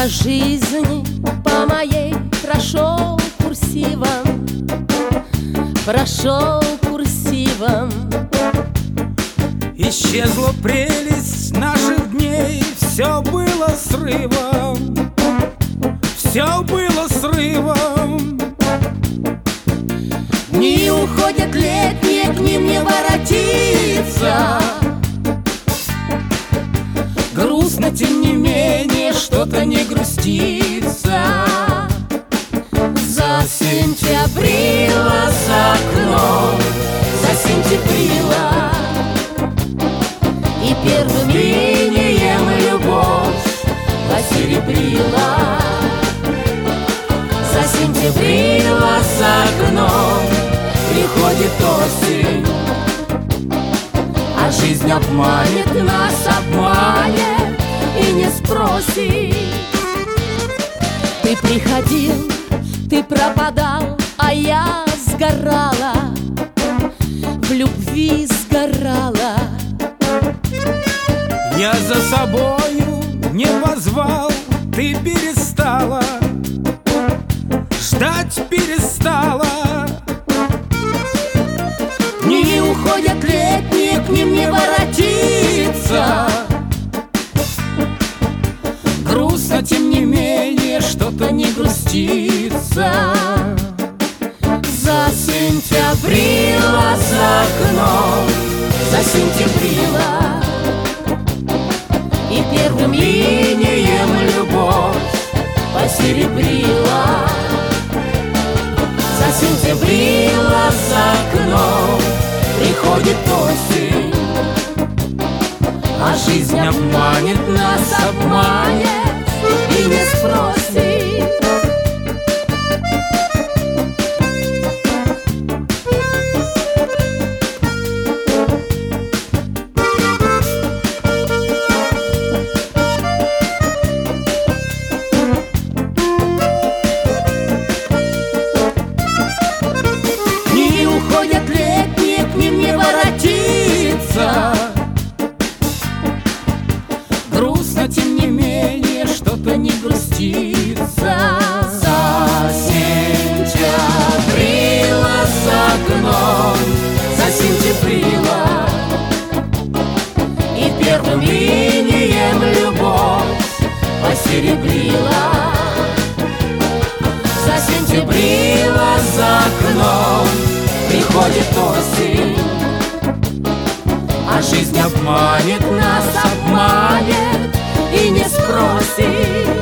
по жизни, по моей прошел курсивом, прошел курсивом. Исчезла прелесть наших дней, все было срывом, все было срывом. Дни уходят летние, к ним не воротиться. Грустно, тем не менее, что-то не грустится. Засентябрила за окном, засентябрила, и первым линием любовь посеребрила. Засентябрила за окном, приходит осень, а жизнь обманет нас, обманет и не спросит. Ты приходил, ты пропадал, а я сгорала, в любви сгорала. Я за собою не позвал, ты перестала, ждать перестала. Дни уходят летние, к ним не воротиться. Грустно, тем не менее, что-то не грустится. Засентябрила за окном, засентябрила, и первым линием любовь посеребрила. Засентябрила за окном, приходит осень, а жизнь обманет нас, обманет и не спросит. Дни уходят летние, к ним не воротиться. Грустно, тем не менее, что-то не грустится. Засентябрила за окном, засентябрила, и первым линием любовь посеребрила. Засентябрила за окном, приходит осень, а жизнь обманет нас, обманет и не спросит.